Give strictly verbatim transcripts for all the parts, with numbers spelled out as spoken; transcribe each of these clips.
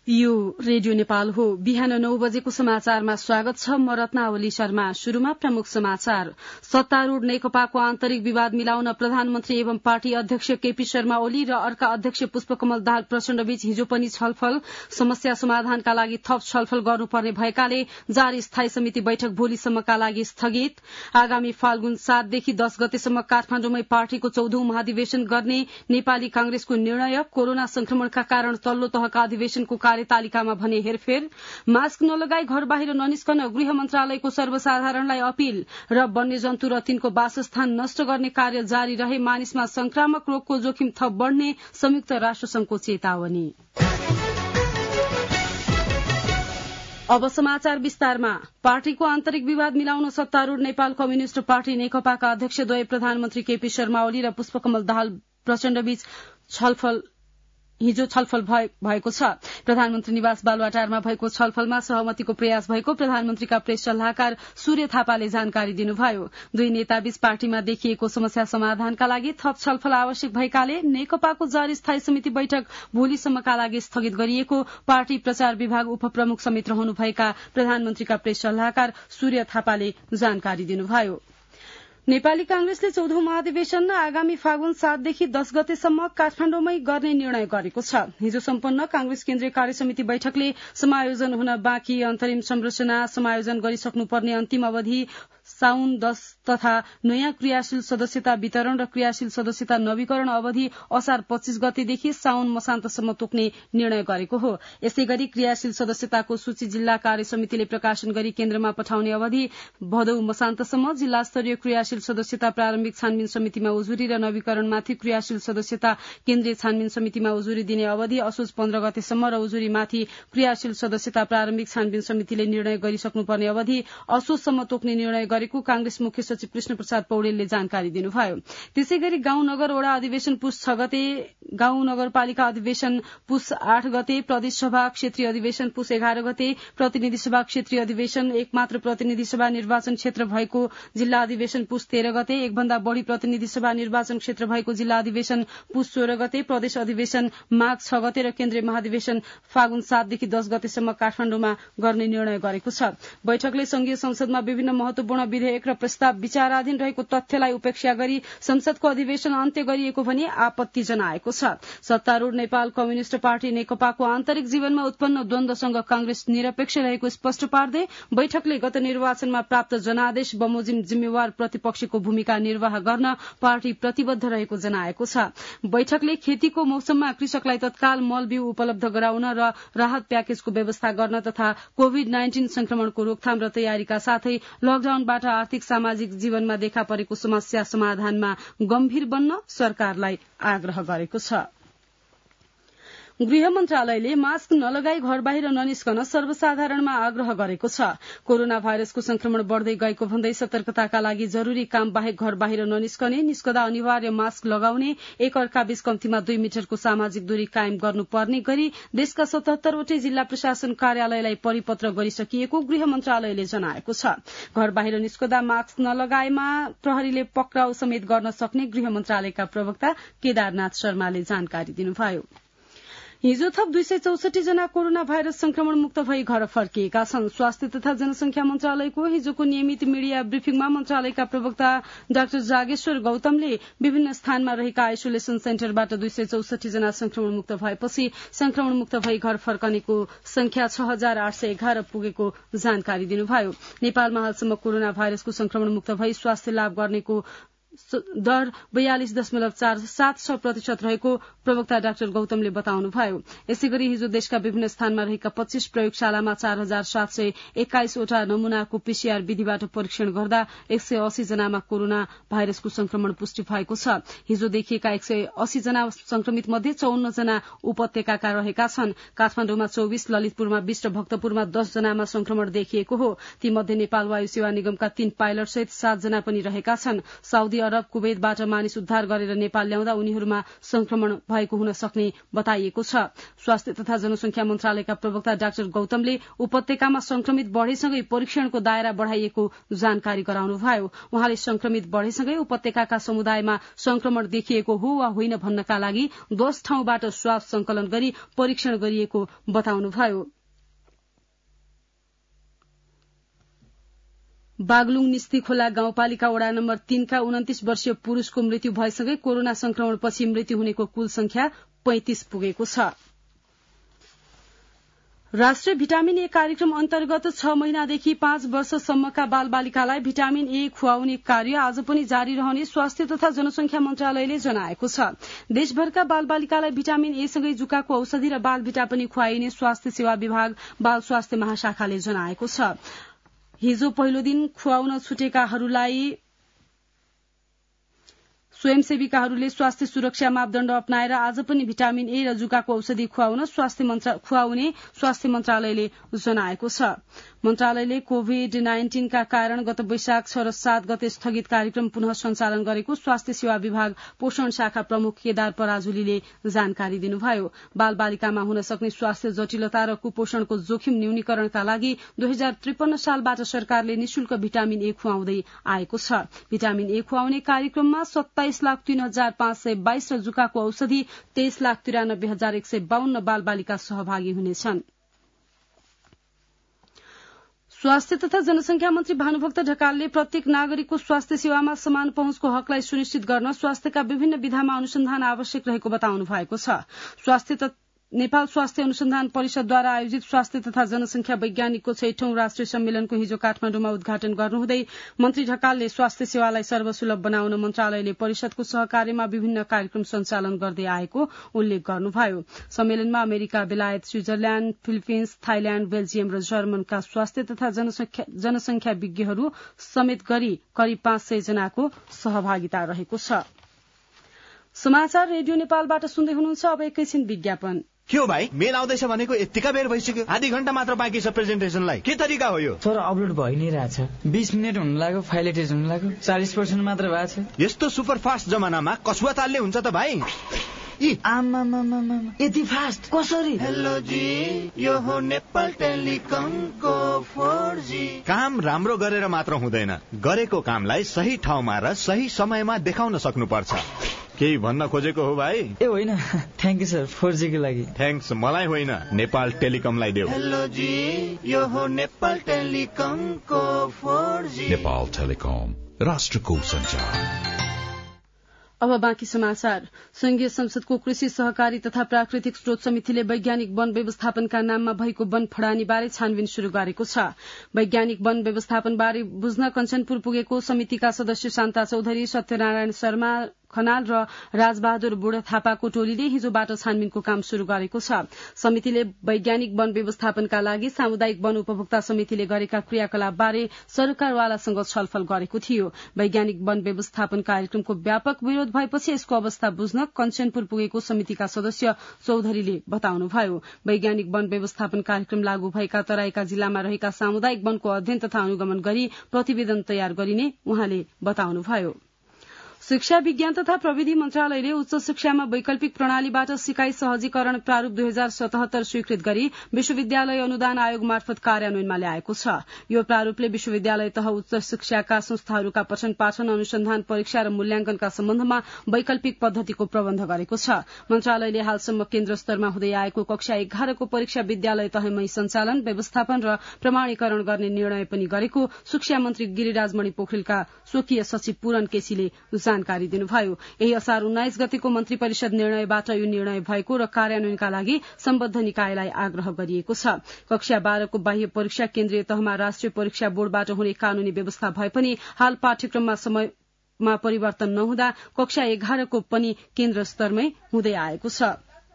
यो रेडियो नेपाल हो। बिहान नौ बजेको समाचारमा स्वागत छ। म रत्नावली शर्मा। शुरूमा प्रमुख समाचार। सत्तारूढ़ नेकपाको आन्तरिक विवाद मिलाउन प्रधानमन्त्री एवं पार्टी अध्यक्ष केपी शर्मा ओली र अर्का अध्यक्ष पुष्पकमल दाहाल प्रचण्डबीच हिजो पनि छलफल। समस्या समाधानका लागि थप छलफल गर्नुपर्ने भएकाले जारी स्थायी समिति बैठक भोलिसम्मका लागि स्थगित। आगामी फाल्गुन सातदेखि दस गतेसम्म काठमाण्डुमै पार्टीको चौधौं महाधिवेशन गर्ने नेपाली कांग्रेसको निर्णय। कोरोना संक्रमणका कारण तल्लो तहका अधिवेशनको कार्यतालिकामा भने हेरफेर। मास्क नलगाई घर बाहिर ननिस्कन गृह मन्त्रालयको सर्वसाधारणलाई अपील। र वन्यजन्तु र तिनको वासस्थान नष्ट गर्ने कार्य जारी रहे मानिसमा संक्रामक रोगको जोखिम थप बढ़ने संयुक्त राष्ट्रसंघको चेतावनी। अब समाचार विस्तारमा। पार्टीको आन्तरिक विवाद मिलाउन सत्तारूढ़ नेपाल कम्युनिष्ट पार्टी नेकपाका अध्यक्षद्वय प्रधानमन्त्री केपी शर्मा ओली र पुष्पकमल दाहाल प्रचण्डबीच छलफल हिजो छलफल भएको छ। प्रधानमन्त्री निवास बालुवाटारमा भएको छलफलमा सहमतिको प्रयास भएको प्रधानमन्त्रीका प्रेस सल्लाहकार सूर्य थापाले जानकारी दिनुभयो। दुई नेताबीच पार्टीमा देखिएको समस्या समाधानका लागि थप छलफल आवश्यक भएकाले नेकपाको जारी स्थायी समिति बैठक भोलिसम्मका लागि स्थगित गरिएको पार्टी प्रचार विभाग उपप्रमुख समेत रहनुभएका प्रधानमन्त्रीका प्रेस सल्लाहकार सूर्य थापाले जानकारी दिनुभयो। नेपाली कांग्रेसले चौधौं महाधिवेशन आगामी फागुन सातदेखि दस गतेसम्म काठमाण्डुमै गर्ने निर्णय गरेको छ। हिजो सम्पन्न कांग्रेस केन्द्रीय कार्यसमिति बैठकले समायोजन हुन बाँकी अन्तरिम संरचना समायोजन गरिसक्नुपर्ने अन्तिम अवधि साउन दस तथा नयाँ क्रियाशील सदस्यता वितरण र क्रियाशील सदस्यता नवीकरण अवधि असार पच्चीस गतेदेखि साउन मसान्तसम्म तोक्ने निर्णय गरेको हो। यसै गरी क्रियाशील सदस्यताको सूची जिल्ला कार्य समितिले प्रकाशन गरी केन्द्रमा पठाउने अवधि भदौ मसान्तसम्म जिल्ला स्तरीय क्रियाशील सदस्यता प्रारम्भिक छानबिन समितिमा उजुरी र नवीकरणमाथि क्रियाशील सदस्यता केन्द्रीय छानबिन समितिमा उजुरी दिने अवधि असोज पन्ध्र गतेसम्म र उजुरीमाथि क्रियाशील सदस्यता प्रारम्भिक छानबिन समितिले निर्णय गरिसक्नुपर्ने अवधि असोजसम्म तोक्ने निर्णय गरेको कांग्रेस मुख्य सचिव कृष्ण प्रसाद पौडेलले जानकारी दिनुभयो। त्यसै गरी गाउँ नगर वडा अधिवेशन पुस छ गते, गाउँ नगरपालिका अधिवेशन पुस आठ गते, प्रदेश सभा क्षेत्रीय अधिवेशन पुस एघार गते, प्रतिनिधि सभा क्षेत्रीय अधिवेशन एक मात्र प्रतिनिधि सभा निर्वाचन क्षेत्र भएको जिल्ला अधिवेशन पुस तेह्र गते, एक भन्दा बढ़ी प्रतिनिधि सभा निर्वाचन क्षेत्र भएको जिल्ला अधिवेशन पुस सोह्र गते, प्रदेश अधिवेशन माघ छ गते र केन्द्रीय महाधिवेशन फागुन सातदेखि दस गतेसम्म काठमाण्डुमा गर्ने निर्णय गरेको छ। बैठकले संघीय संसदमा विभिन्न महत्वपूर्ण विधेयक र प्रस्ताव विचाराधीन रहेको तथ्यलाई उपेक्षा गरी संसदको अधिवेशन अन्त्य गरिएको भनी आपत्ति जनाएको छ। सत्तारूढ़ नेपाल कम्युनिष्ट पार्टी नेकपाको आन्तरिक जीवनमा उत्पन्न द्वन्द्वसँग कांग्रेस निरपेक्ष रहेको स्पष्ट पार्दै बैठकले गत निर्वाचनमा प्राप्त जनादेश बमोजिम जिम्मेवार प्रतिपक्षको भूमिका निर्वाह गर्न पार्टी प्रतिबद्ध रहेको जनाएको छ। बैठकले खेतीको मौसममा कृषकलाई तत्काल मल बिउ उपलब्ध गराउन र राहत प्याकेजको व्यवस्था गर्न तथा कोविड नाइन्टीन संक्रमणको रोकथाम र तयारीका साथै लकडाउनबाट आर्थिक सामाजिक जीवनमा देखा परेको समस्या समाधानमा गम्भीर बन्न सरकारलाई आग्रह गरेको छ। गृह मन्त्रालयले मास्क नलगाई घर बाहिर ननिस्कन सर्वसाधारणमा आग्रह गरेको छ। कोरोना भाइरसको संक्रमण बढ़दै गएको भन्दै सतर्कताका लागि जरूरी काम बाहेक घर बाहिर ननिस्कने, निस्कदा अनिवार्य मास्क लगाउने, एक अर्काबीच कम्तीमा दुई मिटरको सामाजिक दूरी कायम गर्नुपर्ने गरी देशका सतहत्तरवटै जिल्ला प्रशासन कार्यालयलाई परिपत्र गरिसकिएको गृह मन्त्रालयले जनाएको छ। घर बाहिर निस्कदा मास्क नलगाएमा प्रहरीले पक्राउ समेत गर्न सक्ने गृह मन्त्रालयका प्रवक्ता केदारनाथ शर्माले जानकारी दिनुभयो। हिजो थप दुई सय चौसठी जना कोरोना भाइरस संक्रमण मुक्त भई घर फर्किएका छन्। स्वास्थ्य तथा जनसंख्या मन्त्रालयको हिजोको नियमित मीडिया ब्रिफिङमा मन्त्रालयका प्रवक्ता डाक्टर जागेश्वर गौतमले विभिन्न स्थानमा रहेका आइसोलेशन सेन्टरबाट दुई सय चौसठी जना संक्रमण मुक्त भएपछि संक्रमण मुक्त भई घर फर्कनेको संख्या छ हजार आठ सय एघार पुगेको जानकारी दिनुभयो। नेपालमा हालसम्म कोरोना भाइरसको संक्रमण मुक्त भई स्वास्थ्य लाभ गर्नेको दर बयालिस दशमलव चार सात छ प्रतिशत रहेको प्रवक्ता डाक्टर गौतमले बताउनुभयो। यसै गरी हिजो देशका विभिन्न स्थानमा रहेका पच्चीस प्रयोगशालामा चार हजार सात सय एक्काइसवटा नमूनाको पीसीआर विधिबाट परीक्षण गर्दा एक सय अस्सी जनामा कोरोना भाइरसको संक्रमण पुष्टि भएको छ। हिजो देखिएका एक सय अस्सी जना संक्रमित मध्ये चौन्न जना उपत्यकाका रहेका छन्। काठमाण्डुमा चौबिस, ललितपुरमा बीस र भक्तपुरमा दस जनामा संक्रमण देखिएको हो। तीमध्ये नेपाल वायु सेवा निगमका तीन पाइलट सहित सात जना पनि रहेका छन्। साउदी अरब कुवैतबाट मानिस उद्धार गरेर नेपाल ल्याउँदा उनीहरूमा संक्रमण भएको हुन सक्ने बताइएको छ। स्वास्थ्य तथा जनसंख्या मन्त्रालयका प्रवक्ता डाक्टर गौतमले उपत्यकामा संक्रमित बढ़ेसँगै परीक्षणको दायरा बढ़ाइएको जानकारी गराउनुभयो। उहाँले संक्रमित बढ़ेसँगै उपत्यकाका समुदायमा संक्रमण देखिएको हो वा होइन भन्नका लागि दश ठाउँबाट स्वाब संकलन गरी परीक्षण गरिएको बताउनुभयो। बागलुङ निस्ती खोला गाउँपालिका वडा नम्बर तीनका उन्तिस वर्षीय पुरूषको मृत्यु भएसँगै कोरोना संक्रमणपछि मृत्यु हुनेको कुल संख्या पैंतिस पुगेको छ। राष्ट्रिय भिटामिन ए कार्यक्रम अन्तर्गत छ महिनादेखि पाँच वर्षसम्मका बालबालिकालाई भिटामिन ए खुवाउने कार्य आज पनि जारी रहने स्वास्थ्य तथा जनसंख्या मन्त्रालयले जनाएको छ। देशभरका बालबालिकालाई भिटामिन ए सँगै जुकाको औषधि र बालभिटा पनि खुवाइने स्वास्थ्य सेवा विभाग बाल स्वास्थ्य महाशाखाले जनाएको छ। हिजो पहिलो दिन खुवाउन छुटेकाहरूलाई स्वयंसेविकाहरूले स्वास्थ्य सुरक्षा मापदण्ड अपनाएर आज पनि भिटामिन ए र जुकाको औषधि खुवाउन स्वास्थ्य खुवाउने स्वास्थ्य मन्त्रालयले जनाएको छ। मन्त्रालयले कोविड नाइन्टीनका कारण गत वैशाख छ र सात गते स्थगित कार्यक्रम पुनः सञ्चालन गरेको स्वास्थ्य सेवा विभाग पोषण शाखा प्रमुख केदार पराजुलीले जानकारी दिनुभयो। बाल बालिकामा हुन सक्ने स्वास्थ्य जटिलता र कुपोषणको जोखिम न्यूनीकरणका लागि दुई हजार त्रिपन्न सालबाट सरकारले निशुल्क भिटामिन ए खुवाउँदै आएको छ। भिटामिन ए खुवाउने कार्यक्रममा सत्ताइस लाख तीन हजार पाँच सय बाइस र जुकाको औषधि तेइस लाख तिरानब्बे हजार एक सय बाहन्न बाल बालिका सहभागी हुनेछन्। स्वास्थ्य तथा जनसंख्या मन्त्री भानुभक्त ढकालले प्रत्येक नागरिकको स्वास्थ्य सेवामा समान पहुँचको हकलाई सुनिश्चित गर्न स्वास्थ्यका विभिन्न विधामा अनुसन्धान आवश्यक रहेको बताउनु भएको छ। स्वास्थ्य नेपाल स्वास्थ्य अनुसन्धान परिषदद्वारा आयोजित स्वास्थ्य तथा जनसंख्या वैज्ञानिकको छैठौं राष्ट्रिय सम्मेलनको हिजो काठमाडौँमा उद्घाटन गर्नुहुँदै मन्त्री ढकालले स्वास्थ्य सेवालाई सर्वसुलभ बनाउन मन्त्रालयले परिषदको सहकार्यमा विभिन्न कार्यक्रम सञ्चालन गर्दै आएको उल्लेख गर्नुभयो। सम्मेलनमा अमेरिका, बेलायत, स्विजरल्याण्ड, फिलिपिन्स, थाइल्याण्ड, बेल्जियम र जर्मनका स्वास्थ्य तथा जनसंख्या विज्ञहरू समेत गरी करिब पाँच सय जनाको सहभागिता रहेको छ। समाचार रेडियो नेपालबाट सुन्दै हुनुहुन्छ। अब एकैछिन विज्ञापन। के हो भाइ, मेल आउँदैछ भनेको यतिका बेर भइसक्यो, आधी घण्टा मात्र बाँकी छ प्रेजेन्टेसनलाई। के तरिका हो यो? सर अपलोड भइ नै रहेछ, बीस मिनट हुन लाग्यो, फाइल एटेच हुन लाग्यो, चालीस पर्सेन्ट मात्र भएको छ। यस्तो सुपर फास्ट जमानामा कसुवा तालले हुन्छ त भाइ? यति फास्ट कसरी? हेलो जी, यो हो नेपाल टेलिकमको फोर जी। काम राम्रो गरेर मात्र हुँदैन, गरेको कामलाई सही ठाउँमा र सही समयमा देखाउन सक्नुपर्छ। केही भन्न खोजेको हो भाइ? ए होइन, thank you sir, four G को लागि। थ्याङ्क्स मलाई होइन, नेपाल टेलिकमलाई देऊ। हेलो जी, यो हो नेपाल टेलिकमको फोर जी। नेपाल टेलिकम, राष्ट्रको सञ्चार। अब बाँकी समाचार। संघीय संसदको कृषि सहकारी तथा प्राकृतिक स्रोत समितिले वैज्ञानिक वन व्यवस्थापनका नाममा भएको वन फडानीबारे छानबिन शुरू गरेको छ। वैज्ञानिक वन व्यवस्थापनबारे बुझ्न कञ्चनपुर पुगेको समितिका सदस्य शान्ता चौधरी, सत्यनारायण शर्मा खनाल र राजबहादुर बुढा थापाको टोलीले हिजोबाट छानबिनको काम शुरू गरेको छ। समितिले वैज्ञानिक वन व्यवस्थापनका लागि सामुदायिक वन उपभोक्ता समितिले गरेका क्रियाकलापबारे सरकारवालासँग छलफल गरेको थियो। वैज्ञानिक वन व्यवस्थापन कार्यक्रमको व्यापक विरोध भएपछि यसको अवस्था बुझ्न कञ्चनपुर पुगेको समितिका सदस्य चौधरीले बताउनुभयो। वैज्ञानिक वन व्यवस्थापन कार्यक्रम लागू भएका तराईका जिल्लामा रहेका सामुदायिक वनको अध्ययन तथा अनुगमन गरी प्रतिवेदन तयार गरिने उहाँले बताउनुभयो। शिक्षा विज्ञान तथा प्रविधि मन्त्रालयले उच्च शिक्षामा वैकल्पिक प्रणालीबाट सिकाइ सहजीकरण प्रारूप दुई हजार सतहत्तर स्वीकृत गरी विश्वविद्यालय अनुदान आयोग मार्फत कार्यान्वयनमा ल्याएको छ। यो प्रारूपले विश्वविद्यालय तह उच्च शिक्षाका संस्थाहरूका पठन पाठन, अनुसन्धान, परीक्षा र मूल्याङ्कनका सम्बन्धमा वैकल्पिक पद्धतिको प्रबन्ध गरेको छ। मन्त्रालयले हालसम्म केन्द्र स्तरमा हुँदै आएको कक्षा एघारको परीक्षा विद्यालय तहमै सञ्चालन, व्यवस्थापन र प्रमाणीकरण गर्ने निर्णय पनि गरेको शिक्षा मन्त्री गिरिराजमणि पोखरेलका स्वकीय सचिव पूरन केसीले जानकारी दिनुभयो। यही असार उन्नाइस गतेको मन्त्री परिषद निर्णयबाट यो निर्णय भएको र कार्यान्वयनका लागि सम्बद्ध निकायलाई आग्रह गरिएको छ। कक्षा बाह्रको बाह्य परीक्षा केन्द्रीय तहमा राष्ट्रिय परीक्षा बोर्डबाट हुने कानूनी व्यवस्था भए पनि हाल पाठ्यक्रममा समयमा परिवर्तन नहुँदा कक्षा एघारको पनि केन्द्र स्तरमै हुँदै आएको छ।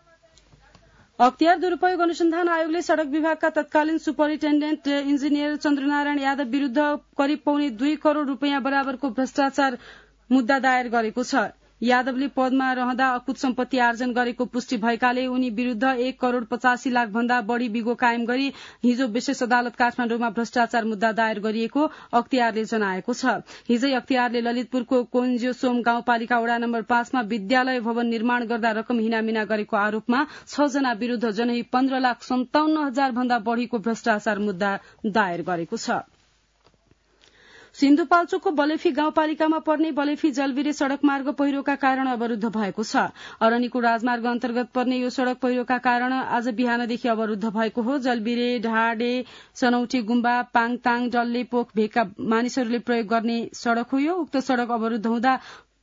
अख्तियार दुरूपयोग अनुसन्धान आयोगले सड़क विभागका तत्कालीन सुपरिन्टेण्डेन्ट इन्जिनियर चन्द्रनारायण यादव विरूद्ध करिब पौने दुई करोड़ रूपियाँ बराबरको भ्रष्टाचार मुद्दा दायर गरेको छ। यादवले पदमा रहँदा अकुत सम्पत्ति आर्जन गरेको पुष्टि भएकाले उनी विरूद्ध एक करोड़ पचासी लाख भन्दा बढ़ी बिगो कायम गरी हिजो विशेष अदालत काठमाडौँमा भ्रष्टाचार मुद्दा दायर गरिएको अख्तियारले जनाएको छ। हिजै अख्तियारले ललितपुरको कोन्ज्योसोम गाउँपालिका वडा नम्बर पाँचमा विद्यालय भवन निर्माण गर्दा रकम हिनामिना गरेको आरोपमा छ जना विरूद्ध जनै पन्ध्र लाख सन्ताउन्न हजार भन्दा बढ़ीको भ्रष्टाचार मुद्दा दायर गरेको छ। सिन्धुपाल्चोकको बलेफी गाउँपालिकामा पर्ने बलेफी जलबिरे सड़क मार्ग पहिरोका कारण अवरूद्ध भएको छ। अरनीको राजमार्ग अन्तर्गत पर्ने यो सड़क पहिरोका कारण आज बिहानदेखि अवरूद्ध भएको हो। जलबिरे ढाडे सनौटी गुम्बा पाङताङ डल्ले पोख भेगका मानिसहरूले प्रयोग गर्ने सड़क हो यो। उक्त सड़क अवरूद्ध हुँदा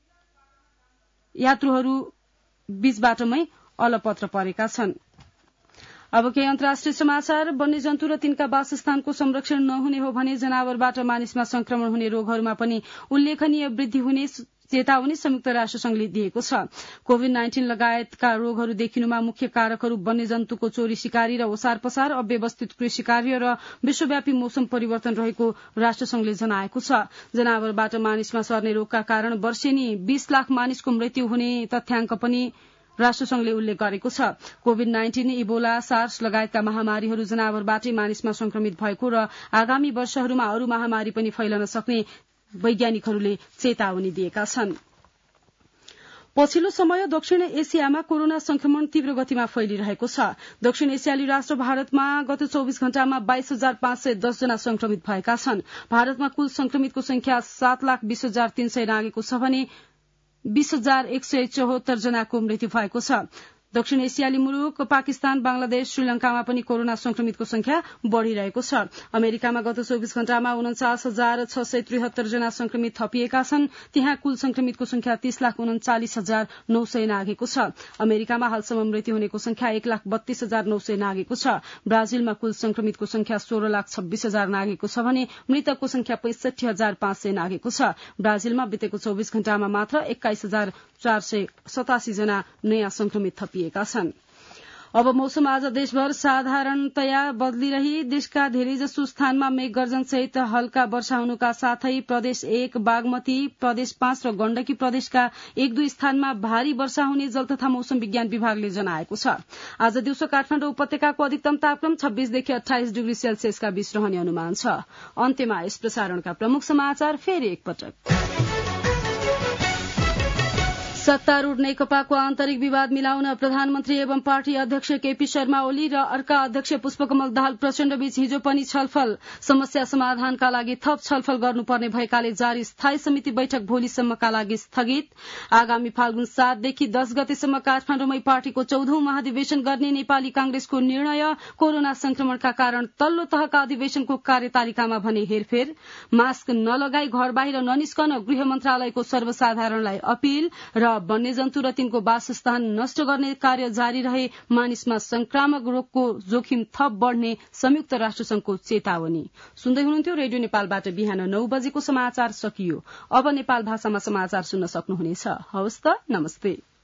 यात्रुहरू बीच बाटोमै अलपत्र परेका छन्। अब केही अन्तर्राष्ट्रिय समाचार। वन्यजन्तु र तिनका वासस्थानको संरक्षण नहुने हो भने जनावरबाट मानिसमा संक्रमण हुने रोगहरूमा पनि उल्लेखनीय वृद्धि हुने चेतावनी संयुक्त राष्ट्रसंघले दिएको छ। कोविड नाइन्टीन लगायतका रोगहरू देखिनुमा मुख्य कारकहरू वन्यजन्तुको चोरी शिकारी र ओसार पसार, अव्यवस्थित कृषि कार्य र विश्वव्यापी मौसम परिवर्तन रहेको राष्ट्रसंघले जनाएको छ। जनावरबाट मानिसमा सर्ने रोगका कारण वर्षेनी बीस लाख मानिसको मृत्यु हुने तथ्याङ्क पनि राष्ट्रसंघले उल्लेख गरेको छ। कोविड नाइन्टीन, इबोला, सार्स लगायतका महामारीहरू जनावरबाटै मानिसमा संक्रमित भएको र आगामी वर्षहरूमा अरू महामारी पनि फैलन सक्ने वैज्ञानिकहरूले चेतावनी दिएका छन्। पछिल्लो समय दक्षिण एसियामा कोरोना संक्रमण तीव्र गतिमा फैलिरहेको छ। दक्षिण एसियाली राष्ट्र भारतमा गत चौविस घण्टामा बाइस हजार पाँच सय दस जना संक्रमित भएका छन्। भारतमा कुल संक्रमितको संख्या सात लाख बीस हजार तीन सय नागेको छ भने बीस हजार एक सय चौहत्तर जनाको मृत्यु भएको छ। दक्षिण एसियाली मुलुक पाकिस्तान, बांग्लादेश, श्रीलंकामा पनि कोरोना संक्रमितको संख्या बढ़िरहेको छ। अमेरिकामा गत चौविस घण्टामा उन्चास हजार छ सय त्रिहत्तर जना संक्रमित थपिएका छन्। त्यहाँ कुल संक्रमितको संख्या तीस लाख उन्चालिस हजार नौ सय नागेको छ। अमेरिकामा हालसम्म मृत्यु हुनेको संख्या एक लाख बत्तीस हजार नौ सय नागेको छ। ब्राजिलमा कुल संक्रमितको संख्या सोह्र लाख छब्बीस हजार नागेको छ भने मृतकको संख्या पैंसठी हजार पाँच सय नागेको छ। ब्राजिलमा बितेको चौविस घण्टामा मात्र एक्काइस हजार चार सय सतासी जना नयाँ संक्रमित थपिएका छन्। अब मौसम। आज देशभर साधारणतया बदलिरही देशका धेरैजसो स्थानमा मेघगर्जन सहित हल्का वर्षा हुनुका साथै प्रदेश एक, बागमती प्रदेश पाँच र गण्डकी प्रदेशका एक दुई स्थानमा भारी वर्षा हुने जल तथा मौसम विज्ञान विभागले जनाएको छ। आज दिउँसो काठमाडौँ उपत्यकाको अधिकतम तापक्रम छब्बीसदेखि अठाइस डिग्री सेल्सियसका बीच रहने अनुमान छ। अन्त्यमा यस प्रसारणका प्रमुख समाचार फेरि एकपटक। सत्तारूढ़ नेकपाको आन्तरिक विवाद मिलाउन प्रधानमन्त्री एवं पार्टी अध्यक्ष केपी शर्मा ओली र अर्का अध्यक्ष पुष्पकमल दाहाल प्रचण्डबीच हिजो पनि छलफल। समस्या समाधानका लागि थप छलफल गर्नुपर्ने भएकाले जारी स्थायी समिति बैठक भोलिसम्मका लागि स्थगित। आगामी फाल्गुन सातदेखि दस गतेसम्म काठमाडौँमै पार्टीको चौधौं महाधिवेशन गर्ने नेपाली कांग्रेसको निर्णय। कोरोना संक्रमणका कारण तल्लो तहका अधिवेशनको कार्यतालिकामा भने हेरफेर। मास्क नलगाई घर बाहिर ननिस्कन गृह मन्त्रालयको सर्वसाधारणलाई अपील र वन्यजन्तु र तिनको वासस्थान नष्ट गर्ने कार्य जारी रहे मानिसमा संक्रामक रोगको जोखिम थप बढ़ने संयुक्त राष्ट्रसंघको चेतावनी। सुन्दै हुनुहुन्थ्यो रेडियो नेपालबाट बिहान नौ बजेको समाचार सकियो। अब नेपाल भाषामा समाचार सुन्न सक्नुहुनेछ। हवस् त, नमस्ते।